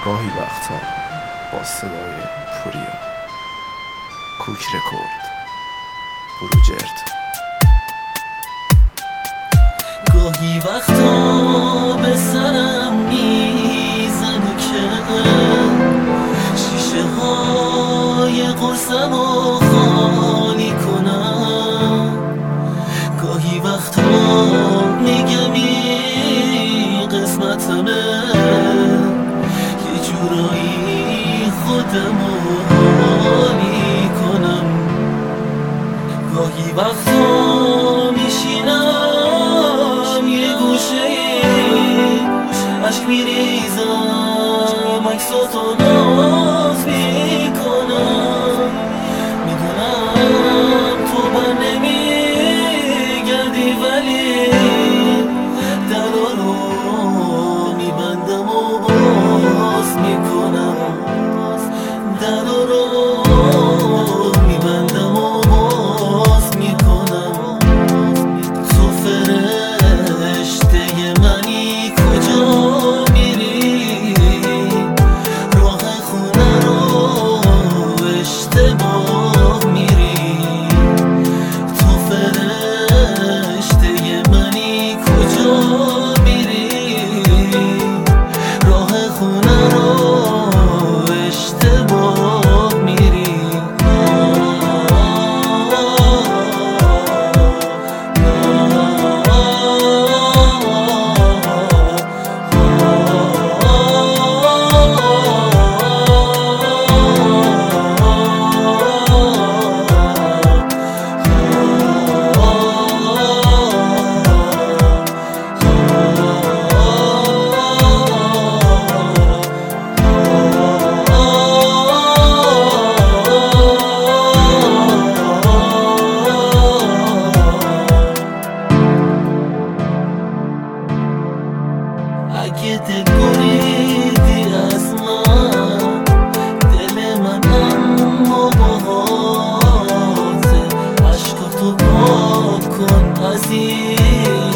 گاهی وقتا با صدای پوریا کوک رکورد بروجرد. گاهی وقتا به سرم میزنه که شیشه های قرصمو خالی کنم. گاهی وقتا میگم این قسمتمه، یه جورایی خودمو حالی کنم. گاهی وقتا میشینم یه گوشه عشق میریزم، عکساتو ناز میکنم. میدونم تو بر نمیگردی ولی درا رو میبندم و باز میکنم. درا رو میبندم و باز میکنم. تو فرشته منی کجا میری؟ راه خونه رو اشتباه میری. تو فرشته منی کجا میری؟ راه خونه رو اشتباه میری. اگه دل بریدی از من، دل من اما باهاته. عشقاتو پاک کن عزیز،